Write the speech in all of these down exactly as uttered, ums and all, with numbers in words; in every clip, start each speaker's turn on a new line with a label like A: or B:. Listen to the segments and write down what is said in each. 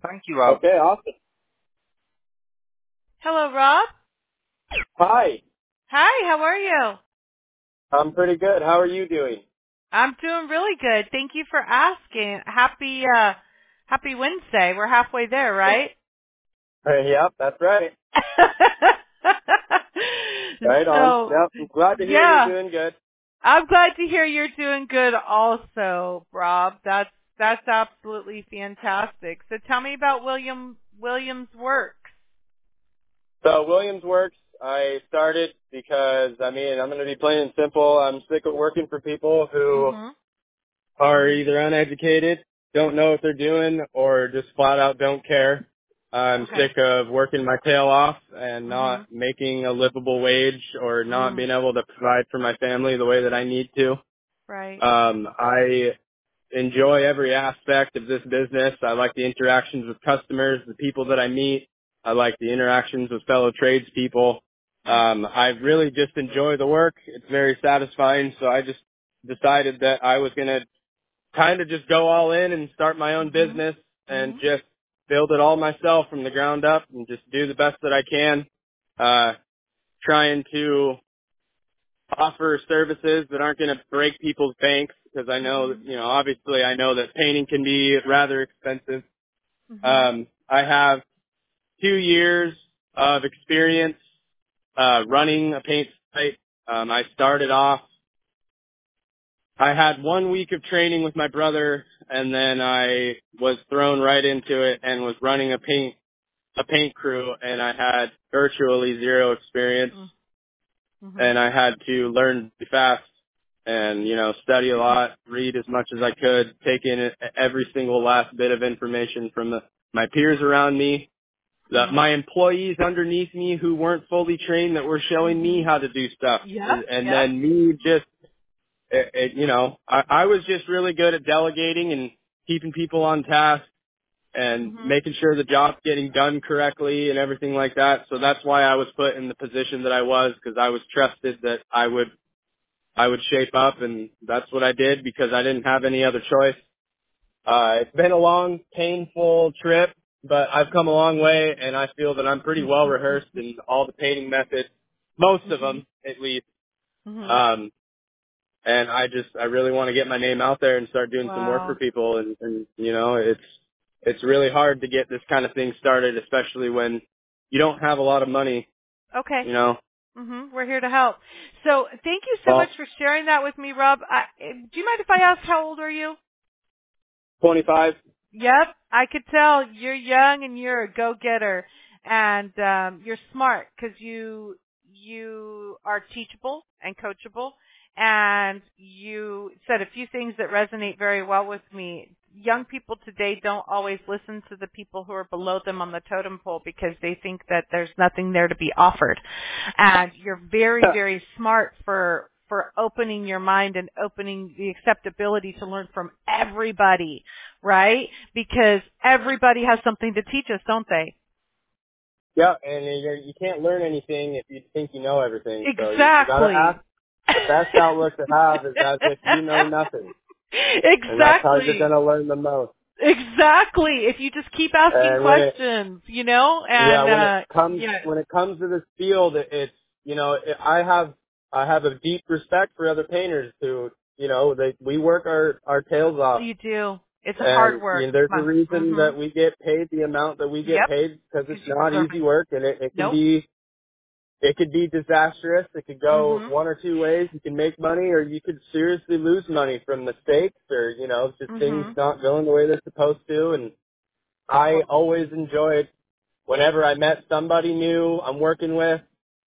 A: Thank you, Rob.
B: Okay, awesome.
C: Hello, Rob.
B: Hi.
C: Hi, how are you?
B: I'm pretty good. How are you doing?
C: I'm doing really good. Thank you for asking. Happy uh happy Wednesday. We're halfway there, right?
B: Uh, yep, that's right. Right on.
C: So,
B: Yep. I'm glad to hear you're
C: yeah.
B: doing good.
C: I'm glad to hear you're doing good also, Rob. That's that's absolutely fantastic. So tell me about William Williams Works.
B: So Williams Works, I started because, I mean, I'm going to be plain and simple. I'm sick of working for people who
C: Mhm.
B: are either uneducated, don't know what they're doing, or just flat out don't care. I'm
C: Okay.
B: sick of working my tail off and not
C: Mhm.
B: making a livable wage or not
C: Mm.
B: being able to provide for my family the way that I need to.
C: Right.
B: Um, I enjoy every aspect of this business. I like the interactions with customers, the people that I meet. I like the interactions with fellow tradespeople.
C: Mm.
B: Um, I really just enjoy the work. It's very satisfying. So I just decided that I was going to kind of just go all in and start my own
C: Mhm.
B: business and
C: Mhm.
B: just build it all myself from the ground up and just do the best that I can. Uh, trying to offer services that aren't going to break people's banks because I know, that,
C: Mhm.
B: you know, obviously I know that painting can be rather expensive.
C: Mhm.
B: Um, I have two years of experience uh, running a paint site. Um, I started off, I had one week of training with my brother, and then I was thrown right into it and was running a paint a paint crew, and I had virtually zero experience.
C: Mm. Mhm.
B: And I had to learn fast and, you know, study a lot, read as much as I could, take in every single last bit of information from the, my peers around me, the,
C: Mhm.
B: my employees underneath me who weren't fully trained that were showing me
C: Mhm.
B: how to do stuff.
C: Yep.
B: And, and
C: Yep.
B: then me just, it, it, you know, I, I was just really good at delegating and keeping people on task and
C: Mhm.
B: making sure the job's getting done correctly and everything like that. So that's why I was put in the position that I was, because I was trusted that I would I would shape up, and that's what I did because I didn't have any other choice. Uh, it's been a long, painful trip, but I've come a long way, and I feel that I'm pretty well rehearsed in all the painting methods, most of
C: Mhm.
B: them at least.
C: Mhm.
B: Um, and I just I really want to get my name out there and start doing some work for
C: Wow.
B: people, and, and you know it's it's really hard to get this kind of thing started, especially when you don't have a lot of money,
C: Okay.
B: you know.
C: Mhm. We're here to help. So, thank you so much
B: Well,
C: for sharing that with me, Rob. I, do you mind if I ask how old are you?
B: twenty-five.
C: Yep, I could tell you're young and you're a go-getter, and um, you're smart because you you are teachable and coachable, and you said a few things that resonate very well with me. Young people today don't always listen to the people who are below them on the totem pole because they think that there's nothing there to be offered, and you're very very smart for for opening your mind and opening the acceptability to learn from everybody, right? Because everybody has something to teach us, don't they?
B: Yeah, and you're, you can't learn anything if you think you know everything. So you, you got to ask.
C: Exactly.
B: The best outlook to have is as if you know nothing, and that's how you're going
C: Exactly.
B: to learn the most.
C: Exactly. If you just keep asking
B: And when it,
C: questions, you know,
B: yeah,
C: and
B: when it
C: uh
B: comes
C: yeah,
B: when it comes to this field, it, it's you know it, I have I have a deep respect for other painters who you know they we work our our tails off,
C: you do. It's hard
B: and
C: work.
B: you know, there's a reason
C: Mhm.
B: that we get paid the amount that we get
C: Yep.
B: paid because it's
C: Because you
B: not
C: deserve
B: easy
C: it.
B: work, and it, it can
C: Nope.
B: be it could be disastrous. It could go
C: Mhm.
B: one or two ways. You can make money, or you could seriously lose money from mistakes, or you know, just things
C: Mhm.
B: not going the way they're supposed to. And I always enjoyed whenever I met somebody new I'm working with.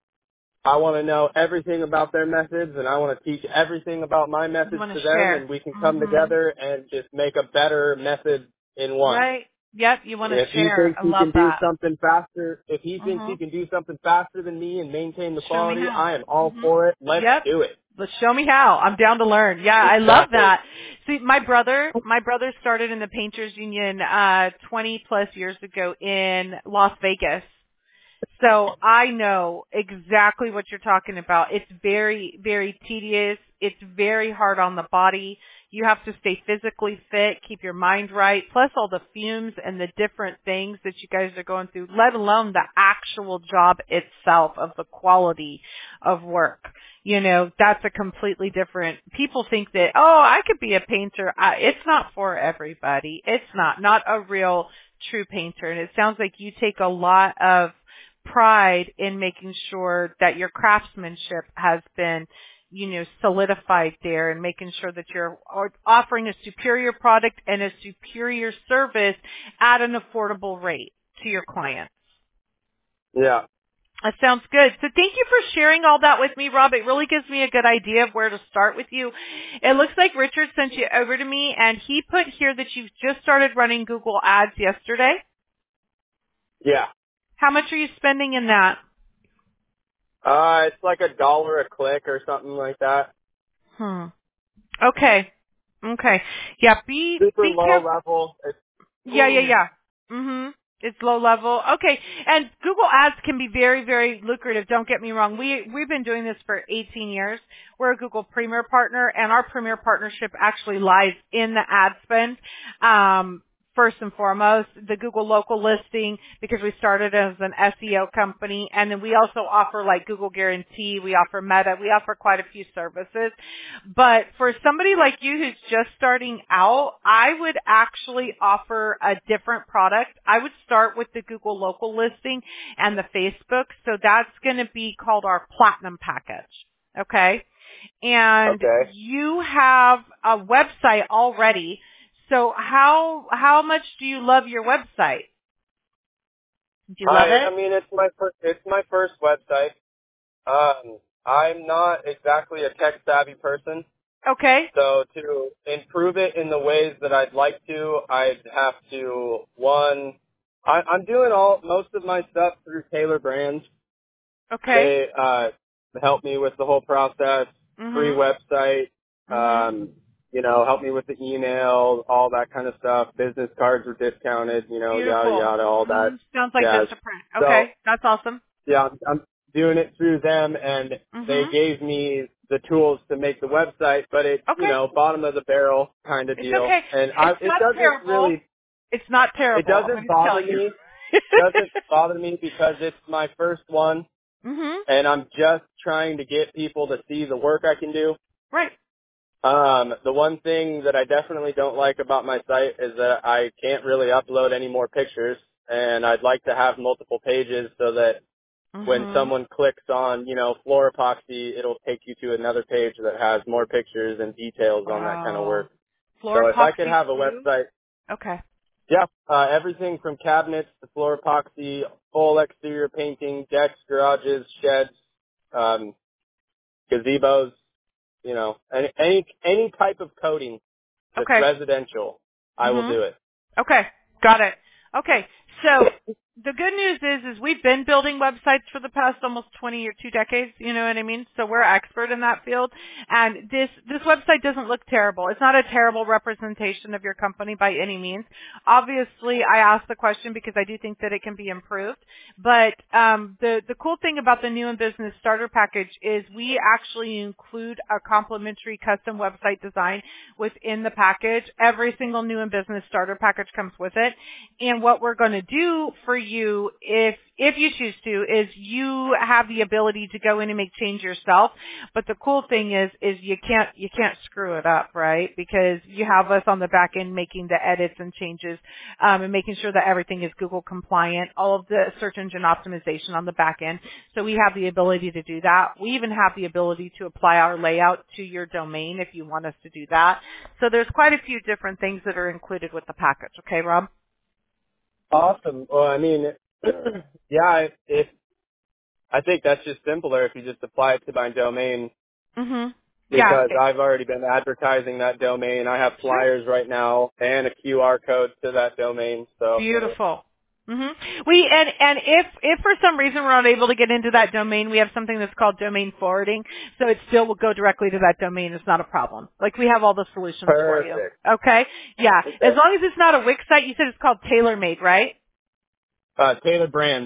B: I want to know everything about their methods, and I want to teach everything about my
C: You
B: methods
C: want
B: to
C: to
B: them,
C: share.
B: and we can come
C: Mhm.
B: together and just make a better method in one.
C: Right. Yep, you want to
B: If he
C: share.
B: thinks
C: I
B: he
C: love
B: can do
C: that.
B: something faster, if he thinks he
C: Mhm.
B: can do something faster than me and maintain the
C: Show me
B: quality,
C: how.
B: I am all
C: Mhm.
B: for it. Let's
C: Yep.
B: do it.
C: Let's show me how. I'm down to learn. Yeah, I love
B: Exactly.
C: that. See, my brother, my brother started in the Painters Union uh twenty plus years ago in Las Vegas. So I know exactly what you're talking about. It's very, very tedious. It's very hard on the body. You have to stay physically fit, keep your mind right, plus all the fumes and the different things that you guys are going through, let alone the actual job itself of the quality of work. You know, that's a completely different, people think that, oh, I could be a painter. I, it's not for everybody. It's not, not a real true painter. And it sounds like you take a lot of pride in making sure that your craftsmanship has been, you know, solidified there, and making sure that you're offering a superior product and a superior service at an affordable rate to your clients.
B: Yeah.
C: That sounds good. So thank you for sharing all that with me, Rob. It really gives me a good idea of where to start with you. It looks like Richard sent you over to me, and he put here that you've just started running Google Ads yesterday.
B: Yeah.
C: How much are you spending in that?
B: Uh, it's like a dollar a click or something like that.
C: Hmm. Okay. Okay. Yeah, be
B: Super
C: be
B: low
C: careful.
B: level. It's,
C: Yeah, yeah, yeah. Mhm. It's low level. Okay. And Google Ads can be very, very lucrative. Don't get me wrong. We we've been doing this for eighteen years. We're a Google Premier partner, and our Premier partnership actually lies in the ad spend. Um First and foremost, the Google local listing, because we started as an S E O company, and then we also offer like Google Guarantee, we offer Meta, we offer quite a few services. But for somebody like you who's just starting out, I would actually offer a different product. I would start with the Google local listing and the Facebook. So that's going to be called our Platinum package. Okay. And
B: okay.
C: you have a website already. So how how much do you love your website? Do you love
B: I,
C: it?
B: I mean, it's my first, it's my first website. Um, I'm not exactly a tech savvy person.
C: Okay.
B: So to improve it in the ways that I'd like to, I'd have to, one, I, I'm doing all, most of my stuff through Taylor Brands.
C: Okay.
B: They, uh, help me with the whole process, free
C: Mhm.
B: website,
C: Mhm.
B: um, you know, help me with the email, all that kind of stuff. Business cards are discounted, you know, yada,
C: Beautiful.
B: yada, all that
C: Mhm. Sounds like
B: jazz.
C: Vistaprint.
B: So,
C: Okay. That's awesome.
B: yeah, I'm, I'm doing it through them, and they
C: Mhm.
B: gave me the tools to make the website, but it's, you
C: Okay.
B: know, bottom of the barrel kind of
C: It's
B: deal.
C: okay.
B: And I,
C: It's
B: it
C: not
B: doesn't
C: terrible.
B: really,
C: It's not
B: it
C: terrible. I'm
B: doesn't
C: going to tell
B: bother
C: you.
B: me. Doesn't bother me because it's my first one,
C: mhm.
B: and I'm just trying to get people to see the work I can do.
C: Right.
B: Um, the one thing that I definitely don't like about my site is that I can't really upload any more pictures, and I'd like to have multiple pages so that when
C: Mhm.
B: someone clicks on, you know, floor epoxy, it'll take you to another page that has more pictures and details on that kind of
C: Wow.
B: work.
C: Floor
B: So if I could
C: epoxy
B: have a
C: too?
B: website,
C: Okay.
B: yeah, uh, everything from cabinets to floor epoxy, full exterior painting, decks, garages, sheds, um, gazebos, you know, any, any, any type of coating that's
C: Okay.
B: residential, I will
C: Mhm.
B: do it.
C: Okay, got it. Okay, so the good news is, is we've been building websites for the past almost twenty or two decades. You know what I mean? So we're expert in that field. And this this website doesn't look terrible. It's not a terrible representation of your company by any means. Obviously, I asked the question because I do think that it can be improved. But um, the the cool thing about the new and business starter package is we actually include a complimentary custom website design within the package. Every single new and business starter package comes with it. And what we're going to do for you, if if you choose to, is you have the ability to go in and make change yourself. But the cool thing is, is you can't you can't screw it up, right? Because you have us on the back end making the edits and changes, um, and making sure that everything is Google compliant. All of the search engine optimization on the back end. So we have the ability to do that. We even have the ability to apply our layout to your domain if you want us to do that. So there's quite a few different things that are included with the package. Okay, Rob?
B: Awesome. Well, I mean, yeah, if, I think that's just simpler if you just apply it to my domain,
C: Mhm. Yeah.
B: because I've already been advertising that domain. I have
C: Sure.
B: flyers right now and a Q R code to that domain. So
C: Beautiful. Mhm. We and and if if for some reason we're not able to get into that domain, we have something that's called domain forwarding, so it still will go directly to that domain. It's not a problem. Like we have all the solutions for you.
B: perfect.
C: Okay. Yeah. As
B: Okay.
C: long as it's not a Wix site, you said it's called TaylorMade, right?
B: Uh, Taylor Brands.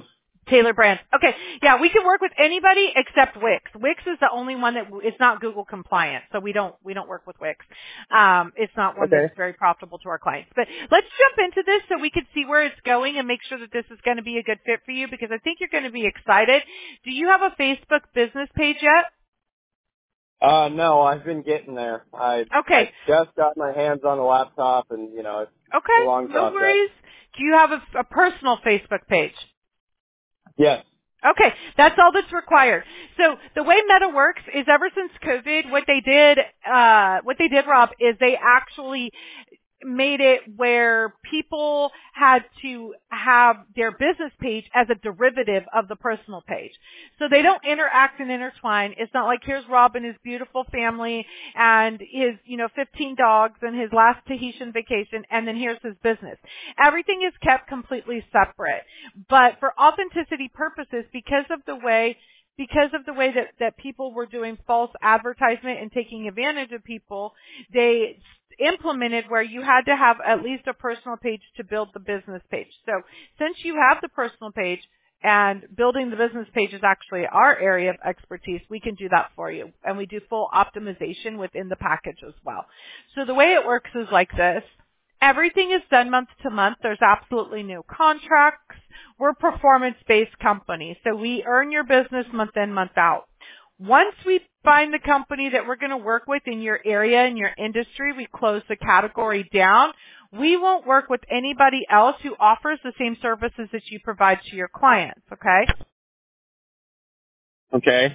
C: Taylor Brands. Okay. Yeah, we can work with anybody except Wix. Wix is the only one that it's not Google compliant, so we don't we don't work with Wix. Um, it's not one
B: Okay.
C: that's very profitable to our clients. But let's jump into this so we can see where it's going and make sure that this is going to be a good fit for you, because I think you're going to be excited. Do you have a Facebook business page yet?
B: Uh, no, I've been getting there. I
C: Okay.
B: I just got my hands on the laptop, and you know it's a
C: Okay.
B: long
C: No
B: process.
C: worries. Do you have a, a personal Facebook page?
B: Yes.
C: Okay, that's all that's required. So the way Meta works is ever since COVID, what they did, uh, what they did, Rob, is they actually made it where people had to have their business page as a derivative of the personal page. So they don't interact and intertwine. It's not like here's Rob and his beautiful family and his, you know, fifteen dogs and his last Tahitian vacation, and then here's his business. Everything is kept completely separate. But for authenticity purposes, because of the way because of the way that, that people were doing false advertisement and taking advantage of people, they implemented where you had to have at least a personal page to build the business page. So since you have the personal page and building the business page is actually our area of expertise, we can do that for you. And we do full optimization within the package as well. So the way it works is like this. Everything is done month to month. There's absolutely no contracts. We're a performance-based company, so we earn your business month in, month out. Once we find the company that we're going to work with in your area, in your industry, we close the category down. We won't work with anybody else who offers the same services that you provide to your clients, okay?
B: Okay.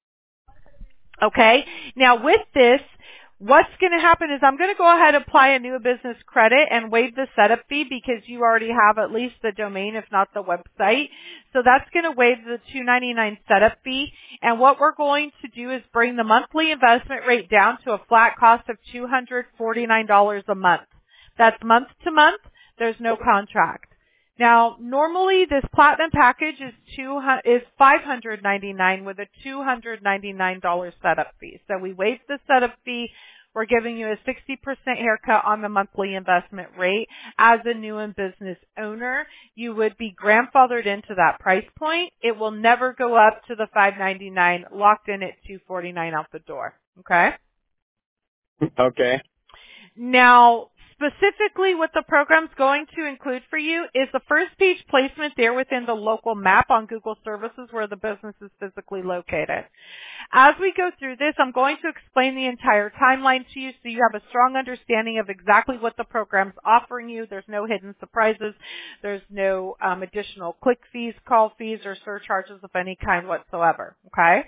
C: Okay. Now with this, what's going to happen is I'm going to go ahead and apply a new business credit and waive the setup fee because you already have at least the domain, if not the website. So that's going to waive the two ninety-nine setup fee. And what we're going to do is bring the monthly investment rate down to a flat cost of two hundred forty-nine dollars a month. That's month to month. There's no contract. Now, normally this platinum package is two is five hundred ninety-nine dollars with a two hundred ninety-nine dollars setup fee. So we waive the setup fee. We're giving you a sixty percent haircut on the monthly investment rate. As a new and business owner, you would be grandfathered into that price point. It will never go up to the five ninety-nine, locked in at two forty-nine out the door. Okay?
B: Okay.
C: Now, specifically what the program's going to include for you is the first page placement there within the local map on Google Services where the business is physically located. As we go through this, I'm going to explain the entire timeline to you so you have a strong understanding of exactly what the program's offering you. There's no hidden surprises. There's no um, additional click fees, call fees, or surcharges of any kind whatsoever. Okay?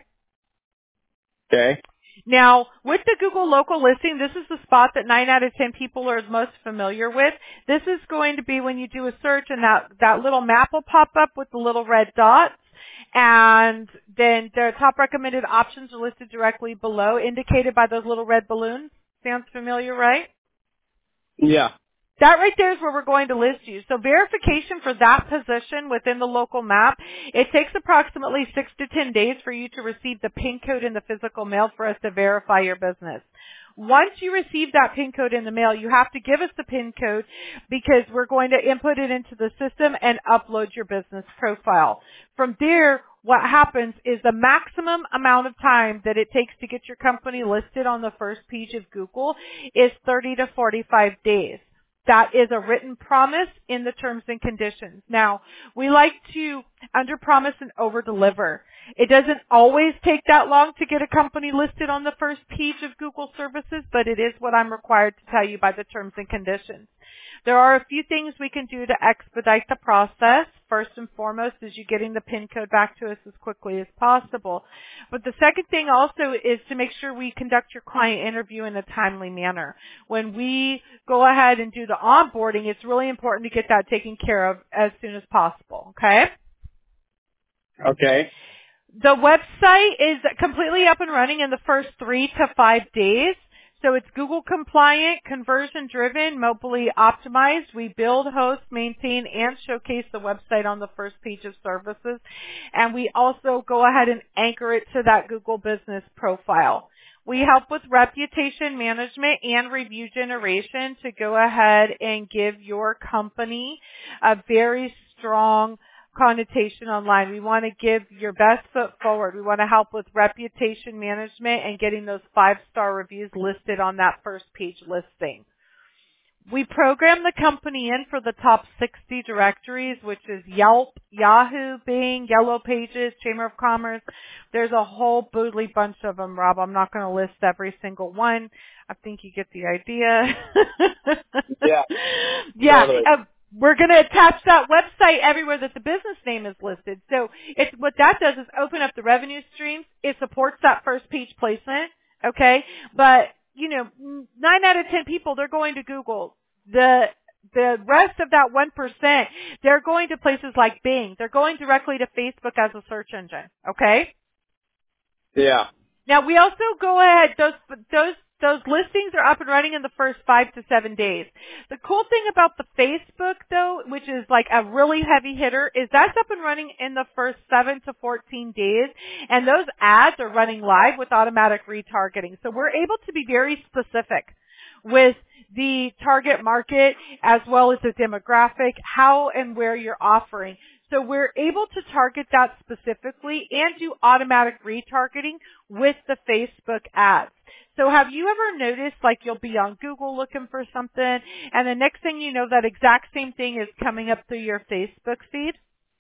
B: Okay.
C: Now, with the Google local listing, this is the spot that nine out of ten people are most familiar with. This is going to be when you do a search and that, that little map will pop up with the little red dots. And then the top recommended options are listed directly below, indicated by those little red balloons. Sounds familiar, right?
B: Yeah.
C: That right there is where we're going to list you. So verification for that position within the local map, it takes approximately six to ten days for you to receive the PIN code in the physical mail for us to verify your business. Once you receive that PIN code in the mail, you have to give us the PIN code because we're going to input it into the system and upload your business profile. From there, what happens is the maximum amount of time that it takes to get your company listed on the first page of Google is thirty to forty-five days. That is a written promise in the terms and conditions. Now, we like to under-promise and over-deliver. It doesn't always take that long to get a company listed on the first page of Google Services, but it is what I'm required to tell you by the terms and conditions. There are a few things we can do to expedite the process. First and foremost is you getting the PIN code back to us as quickly as possible. But the second thing also is to make sure we conduct your client interview in a timely manner. When we go ahead and do the onboarding, it's really important to get that taken care of as soon as possible, okay?
B: Okay.
C: The website is completely up and running in the first three to five days. So it's Google compliant, conversion driven, mobilely optimized. We build, host, maintain, and showcase the website on the first page of services. And we also go ahead and anchor it to that Google business profile. We help with reputation management and review generation to go ahead and give your company a very strong connotation online. We want to give your best foot forward. We want to help with reputation management and getting those five-star reviews listed on that first page listing. We program the company in for the top sixty directories, which is Yelp, Yahoo, Bing, Yellow Pages, Chamber of Commerce. There's a whole boodly bunch of them, Rob. I'm not going to list every single one. I think you get the idea.
B: Yeah.
C: Yeah.
B: Totally.
C: Uh, we're going to attach that website everywhere that the business name is listed. So it's, what that does is open up the revenue streams. It supports that first page placement. Okay. But, you know, nine out of ten people, they're going to Google. The the rest of that one percent, they're going to places like Bing. They're going directly to Facebook as a search engine. Okay?
B: Yeah.
C: Now we also go ahead, those those those listings are up and running in the first five to seven days. The cool thing about the Facebook though, which is like a really heavy hitter, is that's up and running in the first seven to fourteen days, and those ads are running live with automatic retargeting. So we're able to be very specific with the target market as well as the demographic, how and where you're offering. So we're able to target that specifically and do automatic retargeting with the Facebook ads. So have you ever noticed like you'll be on Google looking for something and the next thing you know that exact same thing is coming up through your Facebook feed?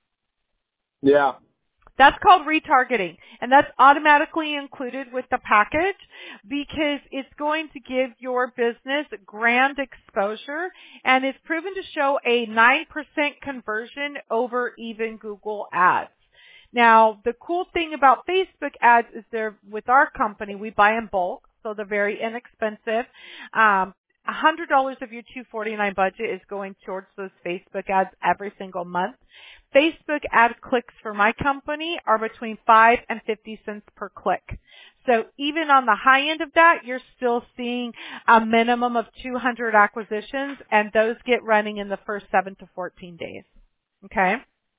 B: Yeah.
C: That's called retargeting, and that's automatically included with the package because it's going to give your business grand exposure, and it's proven to show a nine percent conversion over even Google ads. Now, the cool thing about Facebook ads is they're, with our company, we buy in bulk, so they're very inexpensive. Um, one hundred dollars of your two hundred forty-nine dollars budget is going towards those Facebook ads every single month. Facebook ad clicks for my company are between five and fifty cents per click. So even on the high end of that, you're still seeing a minimum of two hundred acquisitions, and those get running in the first seven to fourteen days. Okay?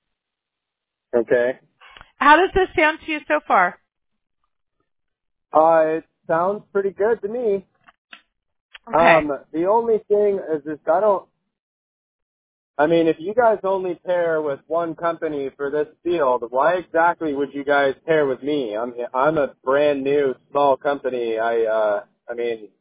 B: Okay.
C: How does this sound to you so far?
B: Uh, it sounds pretty good to me.
C: Okay.
B: Um, the only thing is this, I don't, I mean, if you guys only pair with one company for this field, why exactly would you guys pair with me? I'm, I'm a brand new small company. I, uh, I mean,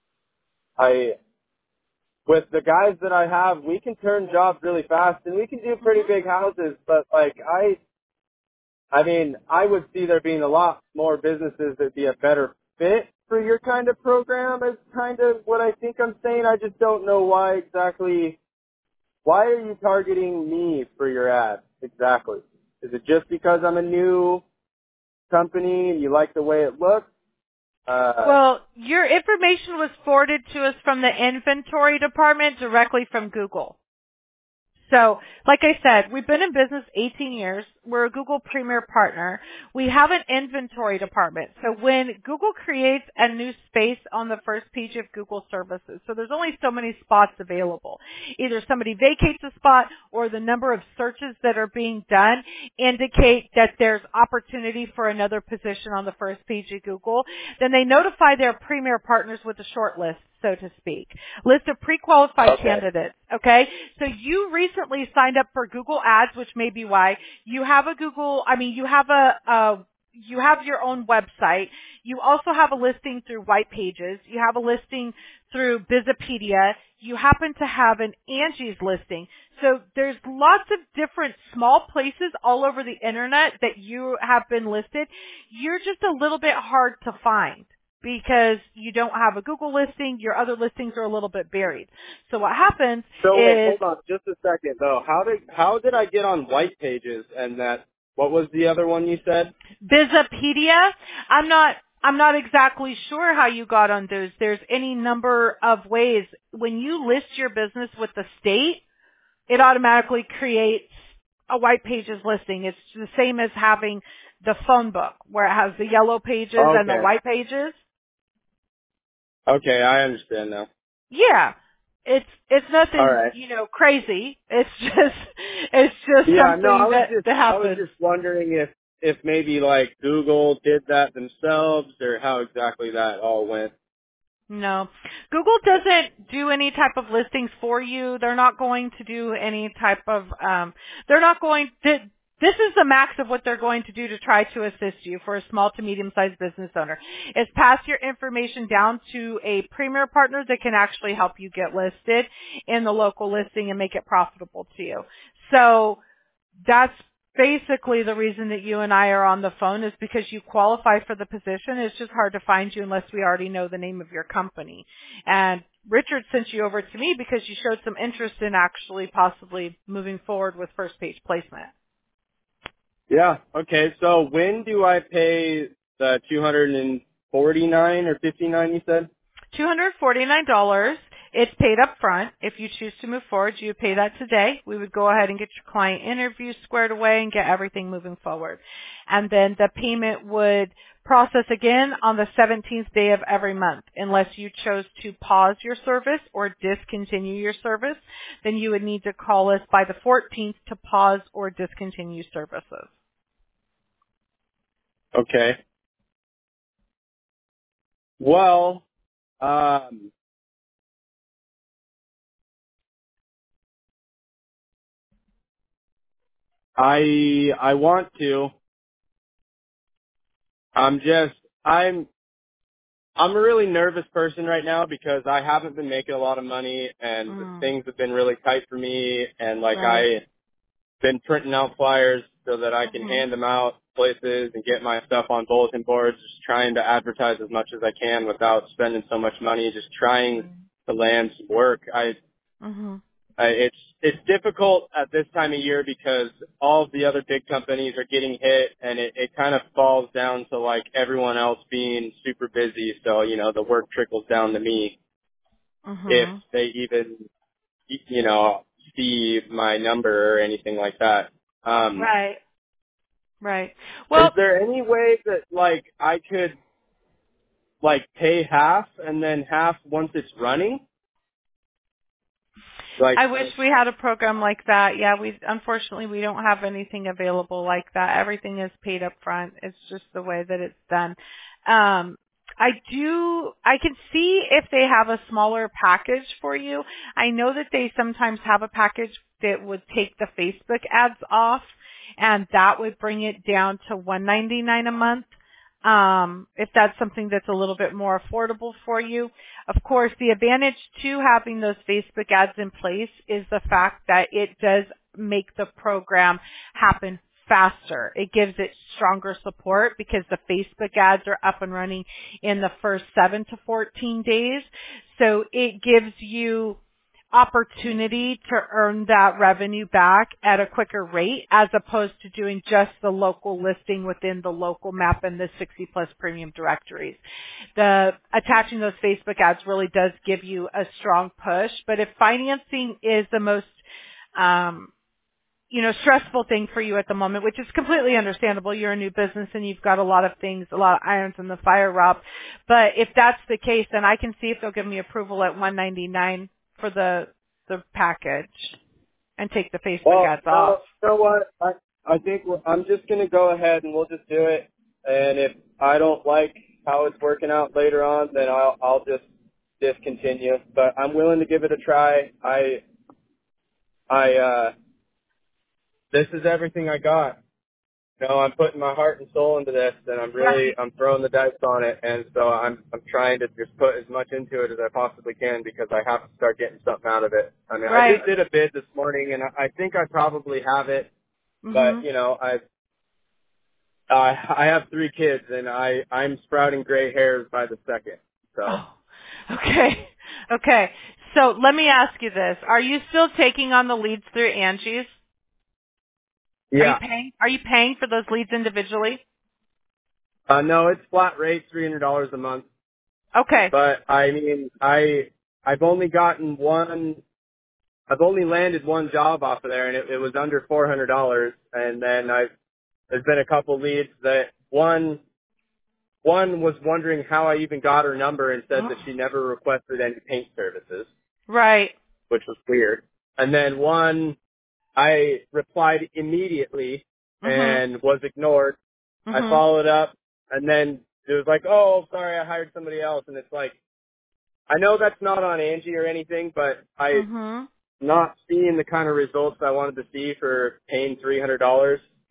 B: I, with the guys that I have, we can turn jobs really fast and we can do pretty big houses, but like I, I mean, I would see there being a lot more businesses that'd be a better fit for your kind of program is kind of what I think I'm saying. I just don't know why exactly. Why are you targeting me for your ad exactly? Is it just because I'm a new company and you like the way it looks? Uh,
C: Well, your information was forwarded to us from the inventory department directly from Google. So, like I said, we've been in business eighteen years. We're a Google Premier Partner. We have an inventory department. So when Google creates a new space on the first page of Google services, so there's only so many spots available. Either somebody vacates a spot or the number of searches that are being done indicate that there's opportunity for another position on the first page of Google. Then they notify their Premier Partners with a short list, so to speak. List of pre-qualified
B: okay.
C: candidates, okay? So you recently signed up for Google Ads, which may be why. You have a Google, I mean, you have a, a you have your own website. You also have a listing through White Pages. You have a listing through Bizopedia. You happen to have an Angie's listing. So there's lots of different small places all over the internet that you have been listed. You're just a little bit hard to find because you don't have a Google listing. Your other listings are a little bit buried. So what happens
B: so wait,
C: is...
B: hold on just a second though. How did, how did I get on White Pages and that, what was the other one you said?
C: Bizopedia. I'm not I'm not exactly sure how you got on those. There's any number of ways. When you list your business with the state, it automatically creates a White Pages listing. It's the same as having the phone book where it has the Yellow Pages and the
B: Okay.
C: White Pages.
B: Okay, I understand now.
C: Yeah. It's it's nothing,
B: All right.
C: you know, crazy. It's just it's just
B: Yeah, no, I
C: something
B: was
C: that,
B: just,
C: that
B: I was
C: happens.
B: just wondering if, if maybe like Google did that themselves or how exactly that all went.
C: No. Google doesn't do any type of listings for you. They're not going to do any type of, um, they're not going to, This is the max of what they're going to do to try to assist you for a small to medium-sized business owner, is pass your information down to a premier partner that can actually help you get listed in the local listing and make it profitable to you. So that's basically the reason that you and I are on the phone, is because you qualify for the position. It's just hard to find you unless we already know the name of your company. And Richard sent you over to me because you showed some interest in actually possibly moving forward with first page placement.
B: Yeah. Okay. So when do I pay the two hundred forty-nine or fifty-nine? You said.
C: two hundred forty-nine dollars. It's paid up front. If you choose to move forward, you would pay that today. We would go ahead and get your client interview squared away and get everything moving forward. And then the payment would process again on the seventeenth day of every month. Unless you chose to pause your service or discontinue your service, then you would need to call us by the fourteenth to pause or discontinue services.
B: Okay. Well, um, I I want to. I'm just I'm I'm a really nervous person right now because I haven't been making a lot of money and
C: Mm,
B: things have been really tight for me, and like
C: right.
B: I been printing out flyers so that I can
C: Mhm.
B: hand them out places and get my stuff on bulletin boards, just trying to advertise as much as I can without spending so much money, just trying to land some work. I
C: Mhm.
B: Uh, it's it's difficult at this time of year because all of the other big companies are getting hit, and it, it kind of falls down to like everyone else being super busy. So you know the work trickles down to me if
C: Mhm.
B: they even you know see my number or anything like that. Um,
C: Right. Right.
B: is
C: Well,
B: there any way that like I could like pay half and then half once it's running? Like,
C: I wish we had a program like that. Yeah, we unfortunately we don't have anything available like that. Everything is paid up front. It's just the way that it's done. Um I do I can see if they have a smaller package for you. I know that they sometimes have a package that would take the Facebook ads off, and that would bring it down to one ninety-nine a month. Um, if that's something that's a little bit more affordable for you. Of course, the advantage to having those Facebook ads in place is the fact that it does make the program happen faster. It gives it stronger support because the Facebook ads are up and running in the first seven to fourteen days. So it gives you opportunity to earn that revenue back at a quicker rate as opposed to doing just the local listing within the local map and the sixty plus premium directories. The attaching those Facebook ads really does give you a strong push, but if financing is the most um you know, stressful thing for you at the moment, which is completely understandable. You're a new business and you've got a lot of things, a lot of irons in the fire, Rob. But if that's the case, then I can see if they'll give me approval at one ninety-nine for the the package and take the Facebook
B: well,
C: ads off.
B: no, you know what? I I think we're, I'm just gonna go ahead and we'll just do it. And if I don't like how it's working out later on, then I'll I'll just discontinue. But I'm willing to give it a try. I I uh this is everything I got. You know, I'm putting my heart and soul into this, and I'm really
C: Right.
B: I'm throwing the dice on it. And so I'm I'm trying to just put as much into it as I possibly can because I have to start getting something out of it. I mean, I
C: Right.
B: just did a bid this morning, and I I think I probably have it. But
C: Mhm.
B: you know, I uh, I have three kids, and I I'm sprouting gray hairs by the second. So
C: Oh. Okay. Okay. So let me ask you this. Are you still taking on the leads through Angie's? Are you
B: yeah,
C: paying are you paying for those leads individually?
B: uh, no, it's flat rate, three hundred dollars a month.
C: Okay.
B: But I mean, I I've only gotten one. I've only landed one job off of there, and it, it was under four hundred dollars. And then I've there's been a couple leads that one one was wondering how I even got her number and said that she never requested any paint services,
C: Right.
B: which was weird. And then one I replied immediately
C: Mhm.
B: and was ignored. I
C: Mhm.
B: followed up, and then it was like, oh, sorry, I hired somebody else. And it's like, I know that's not on Angie or anything, but I
C: Mhm.
B: not seeing the kind of results I wanted to see for paying three hundred dollars.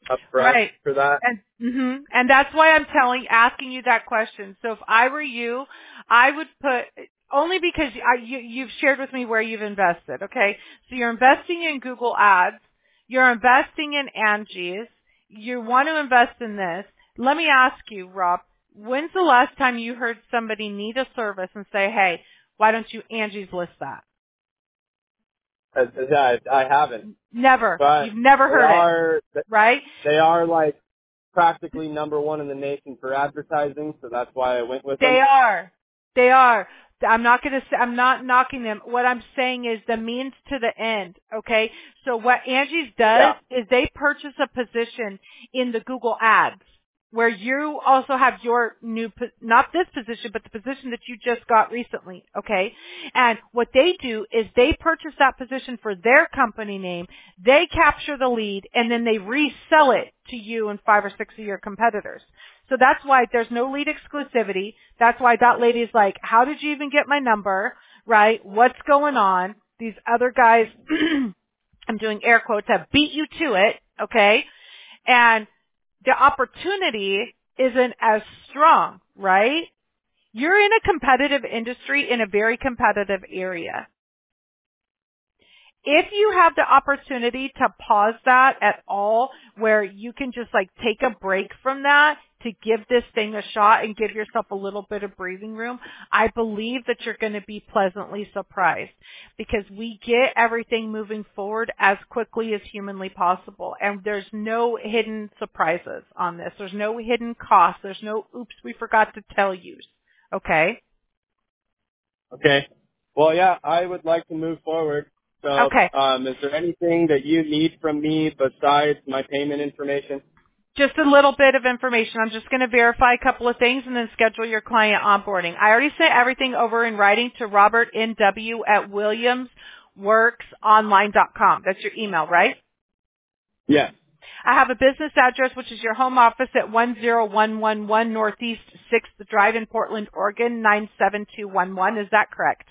B: up front
C: Right.
B: for that.
C: And mhm. And that's why I'm telling asking you that question. So if I were you, I would put only because I, you, you've shared with me where you've invested, okay? So you're investing in Google Ads, you're investing in Angie's, you want to invest in this. Let me ask you, Rob, when's the last time you heard somebody need a service and say, hey, why don't you Angie's list that?
B: As, as I, I haven't,
C: Never.
B: but
C: You've never
B: they
C: heard it,
B: are
C: right?
B: they are like practically number one in the nation for advertising, so that's why I went with
C: They
B: them.
C: are. They are. I'm not going to say, I'm not knocking them. What I'm saying is the means to the end, okay? So what Angie's
B: Yeah.
C: does is they purchase a position in the Google Ads where you also have your new, po- not this position, but the position that you just got recently, okay? And what they do is they purchase that position for their company name, they capture the lead, and then they resell it to you and five or six of your competitors. So that's why there's no lead exclusivity. That's why that lady's like, how did you even get my number? Right? What's going on? These other guys, I'm doing air quotes, have beat you to it, okay? And the opportunity isn't as strong, right? You're in a competitive industry in a very competitive area. If you have the opportunity to pause that at all, where you can just like take a break from that to give this thing a shot and give yourself a little bit of breathing room, I believe that you're going to be pleasantly surprised because we get everything moving forward as quickly as humanly possible. And there's no hidden surprises on this. There's no hidden costs. There's no oops, we forgot to tell you. Okay?
B: Okay. Well, yeah, I would like to move forward. So,
C: Okay.
B: um, is there anything that you need from me besides my payment information?
C: Just a little bit of information. I'm just going to verify a couple of things and then schedule your client onboarding. I already sent everything over in writing to Robert N W at williams works online dot com. That's your email, right?
B: Yes.
C: I have a business address, which is your home office at one zero one one one Northeast sixth Drive in Portland, Oregon, nine seven two one one. Is that correct?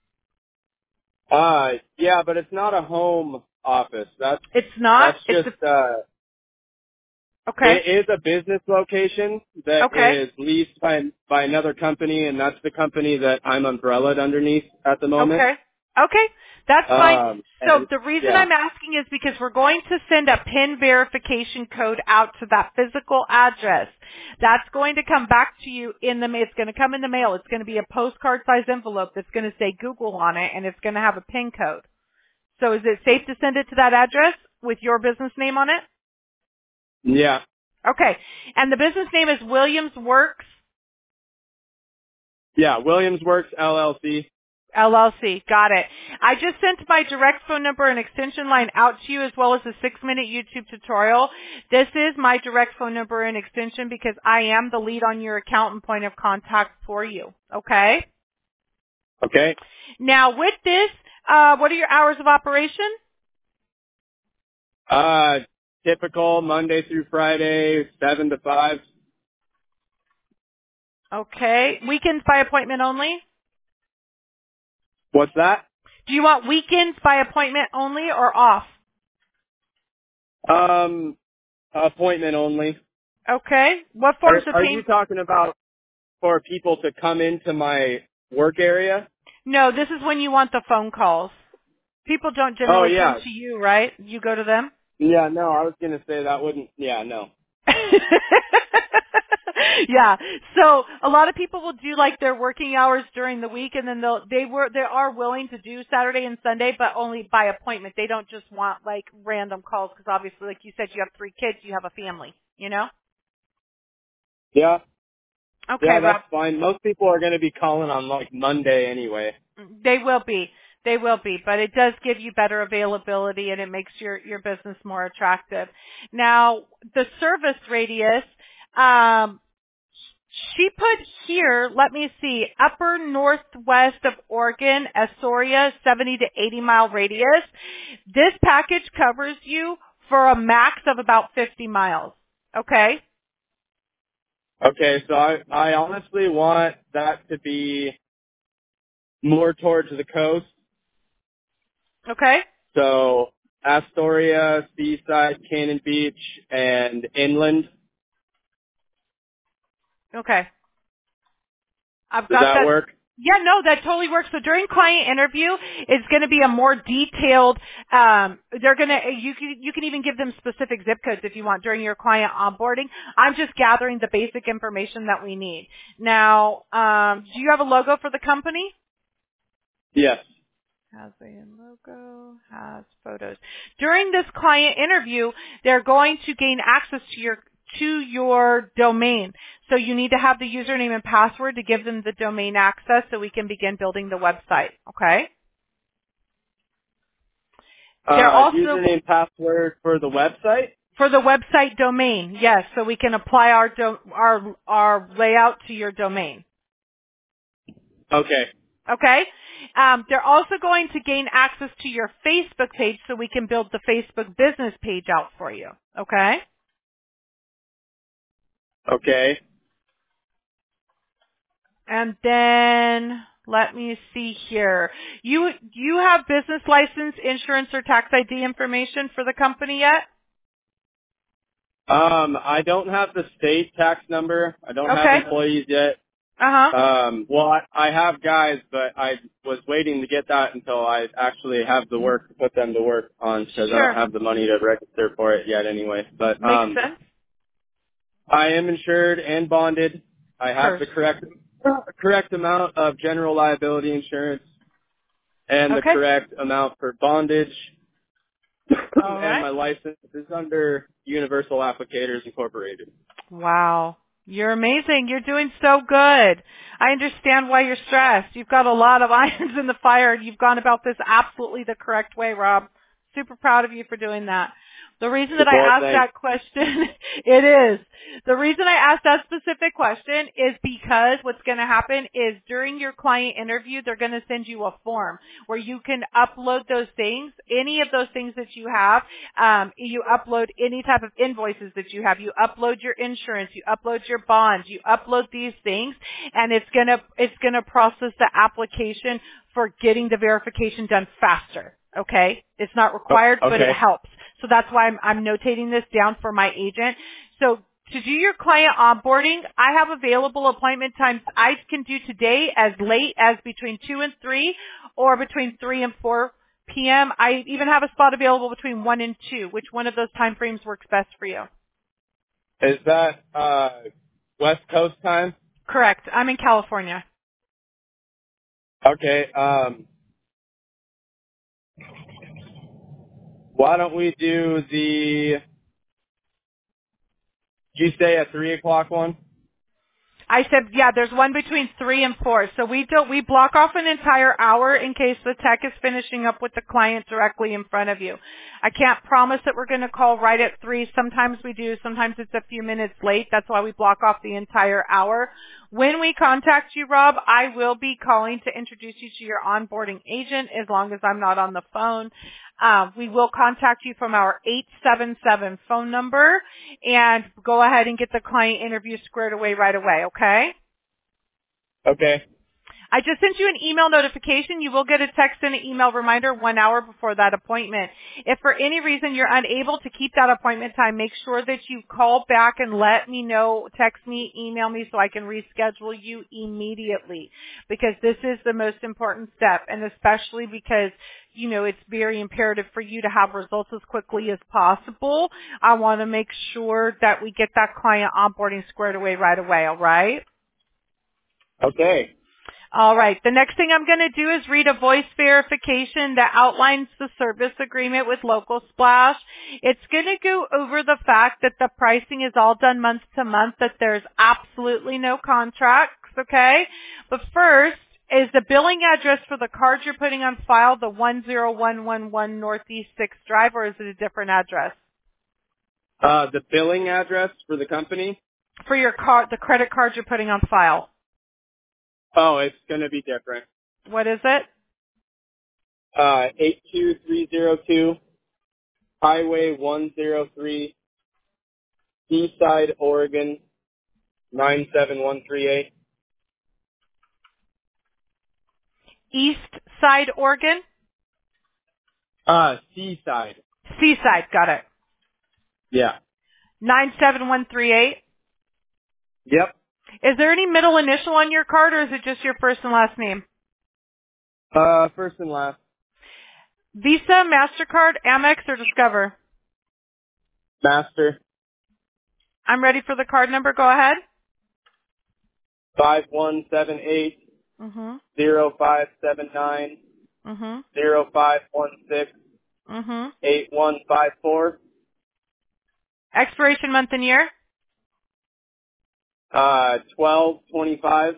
B: Uh, yeah, but it's not a home office. That's,
C: It's not?
B: that's
C: It's
B: just, uh,
C: a, okay.
B: it is a business location that
C: Okay.
B: is leased by, by another company, and that's the company that I'm umbrellaed underneath at the moment.
C: Okay. Okay. That's fine.
B: Um,
C: So
B: and,
C: the reason
B: yeah.
C: I'm asking is because we're going to send a PIN verification code out to that physical address. That's going to come back to you in the mail. It's going to come in the mail. It's going to be a postcard size envelope that's going to say Google on it, and it's going to have a PIN code. So is it safe to send it to that address with your business name on it?
B: Yeah.
C: Okay. And the business name is Williams Works
B: Yeah, Williams Works L L C.
C: L L C. Got it. I just sent my direct phone number and extension line out to you as well as a six-minute YouTube tutorial. This is my direct phone number and extension because I am the lead on your account and point of contact for you. Okay?
B: Okay.
C: Now with this, uh, what are your hours of operation?
B: Uh, typical Monday through Friday, seven to five.
C: Okay. Weekends by appointment only?
B: What's that?
C: Do you want weekends by appointment only or off?
B: Um, appointment only.
C: Okay. What
B: Are,
C: forms of
B: are you
C: payment?
B: talking about for people to come into my work area?
C: No, this is when you want the phone calls. People don't
B: Oh
C: generally come
B: yeah.
C: to you, right? You go to them?
B: Yeah, no, I was gonna say that wouldn't, yeah, no.
C: Yeah. So a lot of people will do like their working hours during the week and then they'll, they were, they are willing to do Saturday and Sunday, but only by appointment. They don't just want like random calls because obviously like you said, you have three kids, you have a family, you know?
B: Yeah,
C: Okay,
B: yeah,
C: Rob.
B: that's fine. Most people are gonna be calling on like Monday anyway.
C: They will be. They will be, but it does give you better availability and it makes your, your business more attractive. Now, the service radius, um, she put here, let me see, upper northwest of Oregon, Astoria, seventy to eighty mile radius. This package covers you for a max of about fifty miles. Okay?
B: Okay, so I, I honestly want that to be more towards the coast.
C: Okay?
B: So Astoria, Seaside, Cannon Beach, and Inland.
C: Okay. I've
B: Does
C: got
B: that
C: that.
B: work?
C: Yeah, no, that totally works. So during client interview, it's going to be a more detailed, um, they're going to, you can, you can even give them specific zip codes if you want during your client onboarding. I'm just gathering the basic information that we need. Now, um, do you have a logo for the company?
B: Yes.
C: Has a logo, has photos. During this client interview, they're going to gain access to your to your domain. So you need to have the username and password to give them the domain access so we can begin building the website. Okay? They're
B: Uh,
C: also
B: username, password for the website?
C: for the website domain, yes, so we can apply our do, our our layout to your domain.
B: Okay.
C: Okay? Um, they're also going to gain access to your Facebook page so we can build the Facebook business page out for you. Okay?
B: Okay.
C: And then let me see here. You you have business license, insurance, or tax I D information for the company yet?
B: Um, I don't have the state tax number. I don't have
C: Okay.
B: employees yet.
C: Uh huh.
B: Um, well, I, I have guys, but I was waiting to get that until I actually have the work to put them to work on because I don't
C: Sure.
B: have the money to register for it yet anyway. But
C: Makes
B: um,
C: sense.
B: I am insured and bonded. I have the
C: First.
B: correct correct amount of general liability insurance and the
C: Okay.
B: correct amount for bondage.
C: All
B: And
C: right.
B: my license is under Universal Applicators Incorporated.
C: Wow. You're amazing. You're doing so good. I understand why you're stressed. You've got a lot of irons in the fire and you've gone about this absolutely the correct way, Rob. Super proud of you for doing that. The reason that I
B: Well,
C: asked
B: thanks.
C: that question, it is. The reason I asked that specific question is because what's going to happen is during your client interview, they're going to send you a form where you can upload those things, any of those things that you have. Um, you upload any type of invoices that you have. You upload your insurance. You upload your bonds. You upload these things, and it's going to it's going to process the application for getting the verification done faster. Okay? It's not
B: Oh,
C: required, but it
B: okay.
C: helps. So that's why I'm, I'm notating this down for my agent. So to do your client onboarding, I have available appointment times I can do today as late as between two and three or between three and four p m. I even have a spot available between one and two. Which one of those time frames works best for you?
B: Is that uh, West Coast time?
C: Correct. I'm in California.
B: Okay. Um, why don't we do the? Did you say a three o'clock one?
C: I said, yeah, there's one between three and four. So we don't, we block off an entire hour in case the tech is finishing up with the client directly in front of you. I can't promise that we're going to call right at three. Sometimes we do. Sometimes it's a few minutes late. That's why we block off the entire hour. When we contact you, Rob, I will be calling to introduce you to your onboarding agent as long as I'm not on the phone. Uh, we will contact you from our eight seven seven phone number and go ahead and get the client interview squared away right away, okay?
B: Okay.
C: I just sent you an email notification. You will get a text and an email reminder one hour before that appointment. If for any reason you're unable to keep that appointment time, make sure that you call back and let me know, text me, email me so I can reschedule you immediately because this is the most important step and especially because, you know, it's very imperative for you to have results as quickly as possible. I want to make sure that we get that client onboarding squared away right away, all right?
B: Okay.
C: All right. The next thing I'm going to do is read a voice verification that outlines the service agreement with Local Splash. It's going to go over the fact that the pricing is all done month to month, that there's absolutely no contracts, okay? But first, is the billing address for the card you're putting on file the one zero one one one Northeast sixth Drive, or is it a different address?
B: Uh, the billing address for the company?
C: For your card, the credit card you're putting on file.
B: Oh, it's going to be different.
C: What is it?
B: Uh, eight two three zero two Highway one oh three, Seaside, Oregon nine seven one three eight.
C: East Side, Oregon?
B: Uh, Seaside.
C: Seaside, got it.
B: Yeah.
C: nine seven one three eight.
B: Yep.
C: Is there any middle initial on your card, or is it just your first and last name?
B: Uh, first and last.
C: Visa, MasterCard, Amex, or Discover?
B: Master.
C: I'm ready for the card number. Go ahead.
B: Five one seven eight
C: Mm-hmm.
B: zero five seven nine
C: Mm-hmm.
B: zero five one six
C: Mm-hmm.
B: eight one five four.
C: Expiration month and year.
B: Uh, twelve twenty five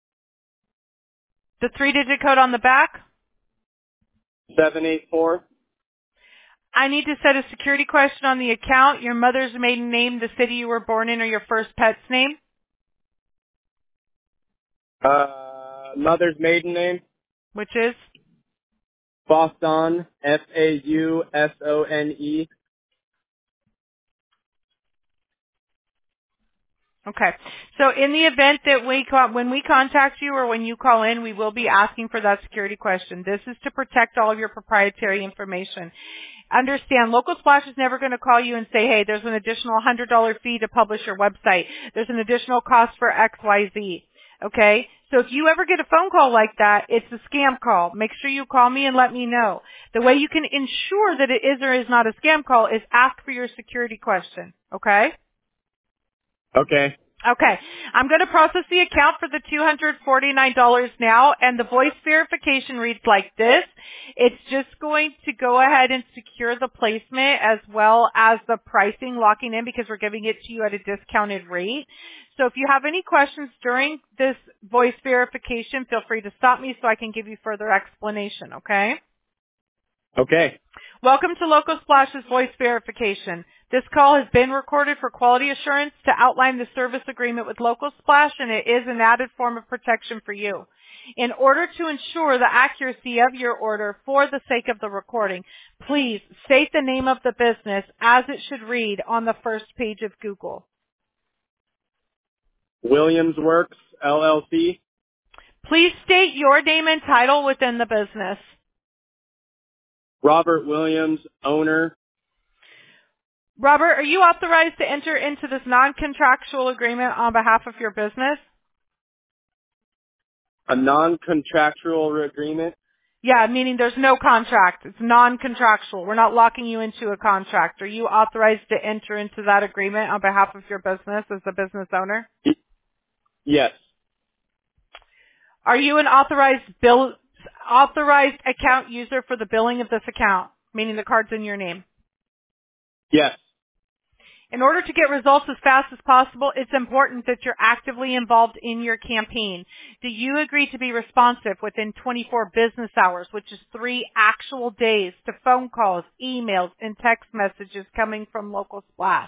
C: The three-digit code on the back.
B: seven eight four.
C: I need to set a security question on the account. Your mother's maiden name, the city you were born in, or your first pet's name,
B: Uh, mother's maiden name.
C: which is?
B: Fauston. F A U S O N E.
C: Okay. So in the event that we con- when we contact you or when you call in, we will be asking for that security question. This is to protect all of your proprietary information. Understand, Local Splash is never going to call you and say, hey, there's an additional one hundred dollars fee to publish your website. There's an additional cost for X Y Z. Okay? So if you ever get a phone call like that, it's a scam call. Make sure you call me and let me know. The way you can ensure that it is or is not a scam call is ask for your security question. Okay?
B: Okay.
C: Okay. I'm going to process the account for the two hundred forty-nine dollars now, and the voice verification reads like this. It's just going to go ahead and secure the placement as well as the pricing locking in because we're giving it to you at a discounted rate. So if you have any questions during this voice verification, feel free to stop me so I can give you further explanation, okay?
B: Okay.
C: Welcome to Local Splash's voice verification. This call has been recorded for quality assurance to outline the service agreement with Local Splash, and it is an added form of protection for you. In order to ensure the accuracy of your order for the sake of the recording, please state the name of the business as it should read on the first page of Google.
B: Williams Works, L L C.
C: Please state your name and title within the business.
B: Robert Williams, owner.
C: Robert, are you authorized to enter into this non-contractual agreement on behalf of your business?
B: A non-contractual agreement.
C: Yeah, meaning there's no contract. It's non-contractual. We're not locking you into a contract. Are you authorized to enter into that agreement on behalf of your business as the business owner?
B: Yes.
C: Are you an authorized bill, authorized account user for the billing of this account, meaning the card's in your name?
B: Yes.
C: In order to get results as fast as possible, it's important that you're actively involved in your campaign. Do you agree to be responsive within twenty-four business hours, which is three actual days, to phone calls, emails, and text messages coming from Local Splash?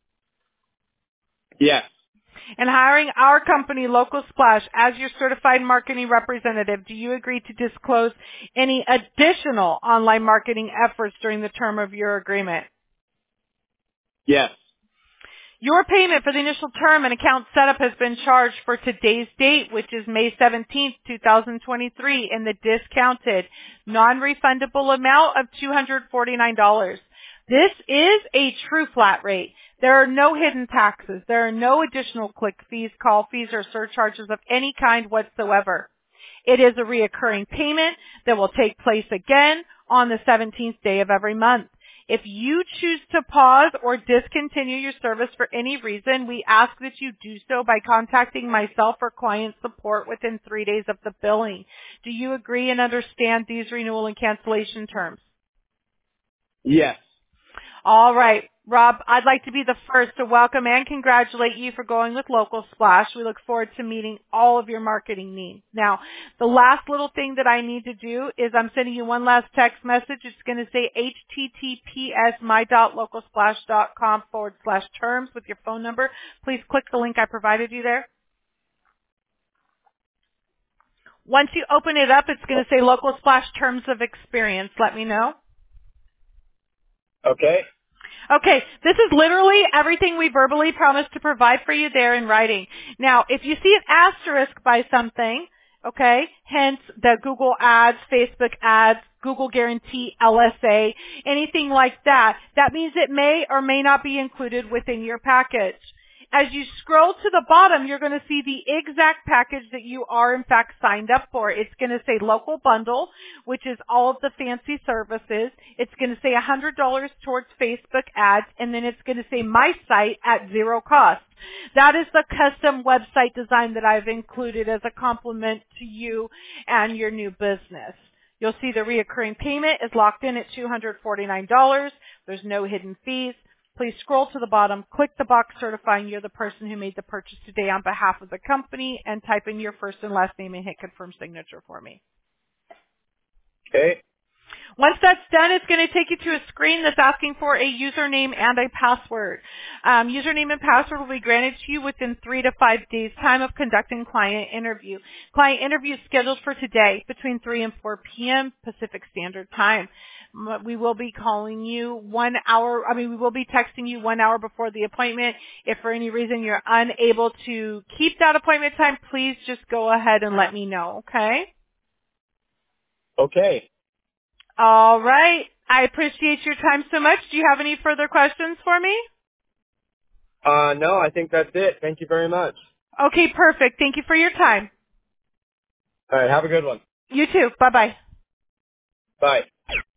B: Yes.
C: And hiring our company, Local Splash, as your certified marketing representative, do you agree to disclose any additional online marketing efforts during the term of your agreement?
B: Yes.
C: Your payment for the initial term and account setup has been charged for today's date, which is May seventeenth, twenty twenty-three, in the discounted, non-refundable amount of two hundred forty-nine dollars. This is a true flat rate. There are no hidden taxes. There are no additional click fees, call fees, or surcharges of any kind whatsoever. It is a reoccurring payment that will take place again on the seventeenth day of every month. If you choose to pause or discontinue your service for any reason, we ask that you do so by contacting myself or client support within three days of the billing. Do you agree and understand these renewal and cancellation terms?
B: Yes.
C: All right. Rob, I'd like to be the first to welcome and congratulate you for going with Local Splash. We look forward to meeting all of your marketing needs. Now, the last little thing that I need to do is I'm sending you one last text message. It's going to say https my.localsplash.com forward slash terms with your phone number. Please click the link I provided you there. Once you open it up, it's going to say Local Splash Terms of Experience. Let me know.
B: Okay.
C: Okay, this is literally everything we verbally promised to provide for you there in writing. Now, if you see an asterisk by something, Okay? Hence the Google ads, Facebook ads, Google guarantee, L S A, anything like that. That means it may or may not be included within your package. As you scroll to the bottom, you're going to see the exact package that you are in fact signed up for. It's going to say local bundle, which is all of the fancy services. It's going to say one hundred dollars towards Facebook ads, and then it's going to say my site at zero cost. That is the custom website design that I've included as a compliment to you and your new business. You'll see the reoccurring payment is locked in at two hundred forty-nine dollars. There's no hidden fees. Please scroll to the bottom, click the box certifying you're the person who made the purchase today on behalf of the company, and type in your first and last name and hit confirm signature for me.
B: Okay.
C: Once that's done, it's going to take you to a screen that's asking for a username and a password. Um, username and password will be granted to you within three to five days time of conducting client interview. Client interview is scheduled for today between three and four p.m. Pacific Standard Time. We will be calling you one hour, I mean, we will be texting you one hour before the appointment. If for any reason you're unable to keep that appointment time, please just go ahead and let me know, okay?
B: Okay.
C: All right. I appreciate your time so much. Do you have any further questions for me?
B: Uh, no, I think that's it. Thank you very much.
C: Okay, perfect. Thank you for your time.
B: All right. Have a good one.
C: You too. Bye-bye.
B: Bye.